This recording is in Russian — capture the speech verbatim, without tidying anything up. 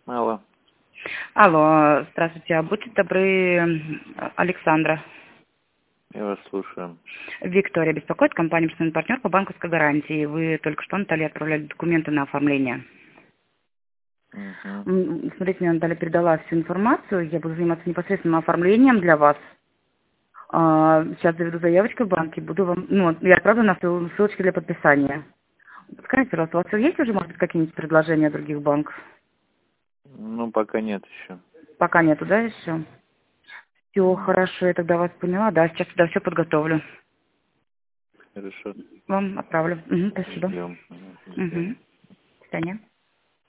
Алло. Алло, здравствуйте. А будьте добры, Александра. Я вас слушаю. Виктория беспокоит, компания «Персональный партнер» по банковской гарантии. Вы только что Наталье отправляли документы на оформление. Угу. М, Смотрите, мне Наталья передала всю информацию. Я буду заниматься непосредственно оформлением для вас. А, Сейчас заведу заявочку в банке, буду вам, ну, я отправлю на ссыл- ссылочки для подписания. Скажите, пожалуйста, у вас есть уже, может быть, какие-нибудь предложения других банков? Ну, пока нет еще. Пока нету, да, еще? Все, Нет. хорошо, я тогда вас поняла. Да, сейчас тогда все подготовлю. Хорошо. Вам отправлю. Мгм, спасибо. Ждем. До Угу. свидания. До свидания.